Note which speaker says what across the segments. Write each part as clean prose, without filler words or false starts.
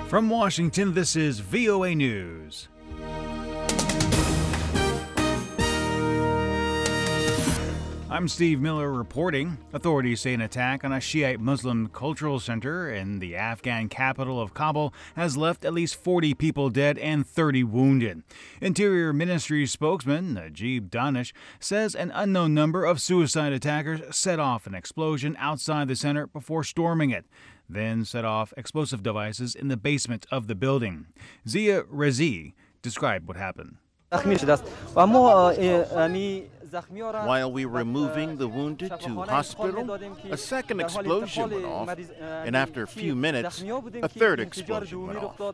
Speaker 1: From Washington, this is VOA News. I'm Steve Miller reporting. Authorities say an attack on a Shiite Muslim cultural center in the Afghan capital of Kabul has left at least 40 people dead and 30 wounded. Interior Ministry spokesman Najib Danish says an unknown number of suicide attackers set off an explosion outside the center before storming it, then set off explosive devices in the basement of the building. Zia Rezi described what happened.
Speaker 2: While we were moving the wounded to hospital, a second explosion went off, and after a few minutes, a third explosion went off.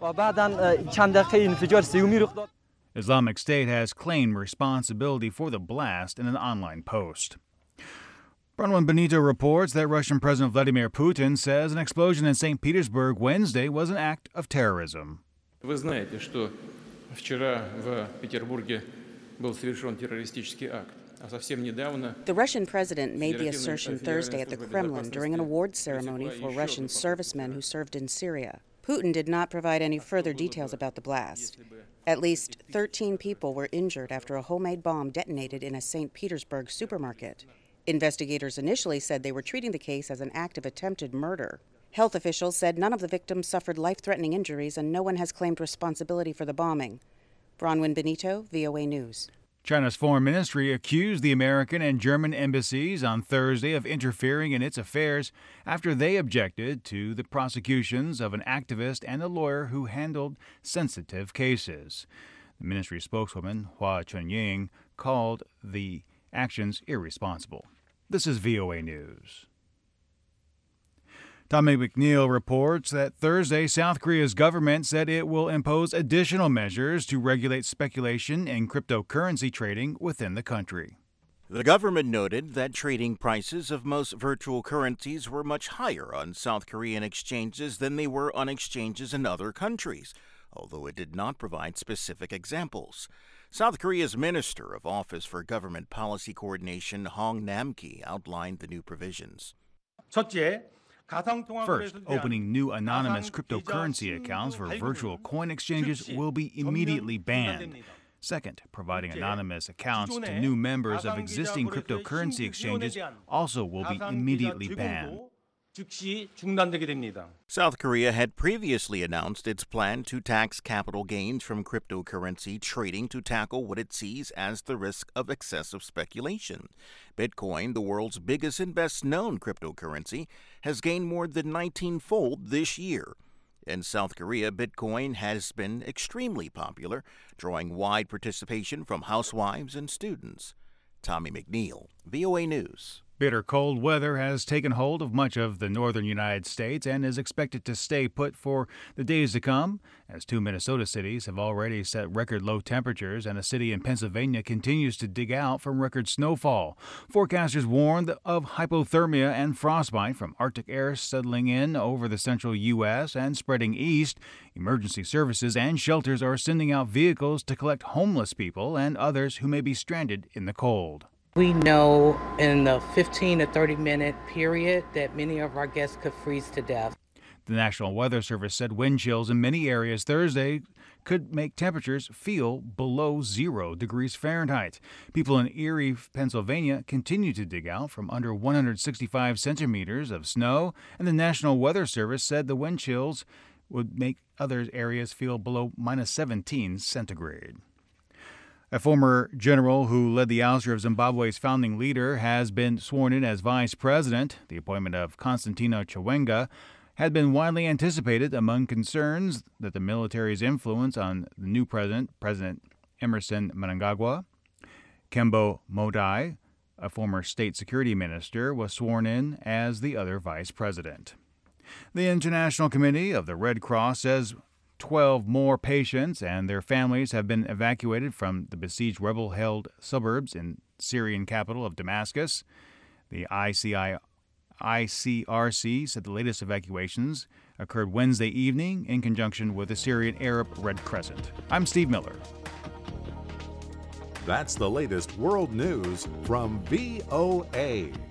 Speaker 1: Islamic State has claimed responsibility for the blast in an online post. Bronwyn Benito reports that Russian President Vladimir Putin says an explosion in St. Petersburg Wednesday was an act of terrorism.
Speaker 3: Вы знаете, что вчера в Петербурге был совершен террористический акт.
Speaker 4: The Russian president made the assertion Thursday at the Kremlin during an awards ceremony for Russian servicemen who served in Syria. Putin did not provide any further details about the blast. At least 13 people were injured after a homemade bomb detonated in a St. Petersburg supermarket. Investigators initially said they were treating the case as an act of attempted murder. Health officials said none of the victims suffered life-threatening injuries and no one has claimed responsibility for the bombing. Bronwyn Benito, VOA News.
Speaker 1: China's foreign ministry accused the American and German embassies on Thursday of interfering in its affairs after they objected to the prosecutions of an activist and a lawyer who handled sensitive cases. The ministry spokeswoman, Hua Chunying, called the actions irresponsible. This is VOA News. Tommy McNeil reports that Thursday, South Korea's government said it will impose additional measures to regulate speculation in cryptocurrency trading within the country.
Speaker 2: The government noted that trading prices of most virtual currencies were much higher on South Korean exchanges than they were on exchanges in other countries, although it did not provide specific examples. South Korea's Minister of Office for Government Policy Coordination, Hong Nam-ki, outlined the new provisions.
Speaker 1: First, opening new anonymous cryptocurrency accounts for virtual coin exchanges will be immediately banned. Second, providing anonymous accounts to new members of existing cryptocurrency exchanges also will be immediately banned.
Speaker 2: South Korea had previously announced its plan to tax capital gains from cryptocurrency trading to tackle what it sees as the risk of excessive speculation. Bitcoin, the world's biggest and best-known cryptocurrency, has gained more than 19-fold this year. In South Korea, Bitcoin has been extremely popular, drawing wide participation from housewives and students. Tommy McNeil, VOA News.
Speaker 1: Bitter cold weather has taken hold of much of the northern United States and is expected to stay put for the days to come, as two Minnesota cities have already set record low temperatures and a city in Pennsylvania continues to dig out from record snowfall. Forecasters warned of hypothermia and frostbite from Arctic air settling in over the central U.S. and spreading east. Emergency services and shelters are sending out vehicles to collect homeless people and others who may be stranded in the cold.
Speaker 5: We know in the 15 to 30 minute period that many of our guests could freeze to death.
Speaker 1: The National Weather Service said wind chills in many areas Thursday could make temperatures feel below 0 degrees Fahrenheit. People in Erie, Pennsylvania continue to dig out from under 165 centimeters of snow, and the National Weather Service said the wind chills would make other areas feel below minus 17 centigrade. A former general who led the ouster of Zimbabwe's founding leader has been sworn in as vice president. The appointment of Constantino Chiwenga had been widely anticipated among concerns that the military's influence on the new president, President Emmerson Mnangagwa. Kembo Modai, a former state security minister, was sworn in as the other vice president. The International Committee of the Red Cross says 12 more patients and their families have been evacuated from the besieged rebel-held suburbs in Syrian capital of Damascus. The ICRC said the latest evacuations occurred Wednesday evening in conjunction with the Syrian Arab Red Crescent. I'm Steve Miller.
Speaker 6: That's the latest world news from VOA.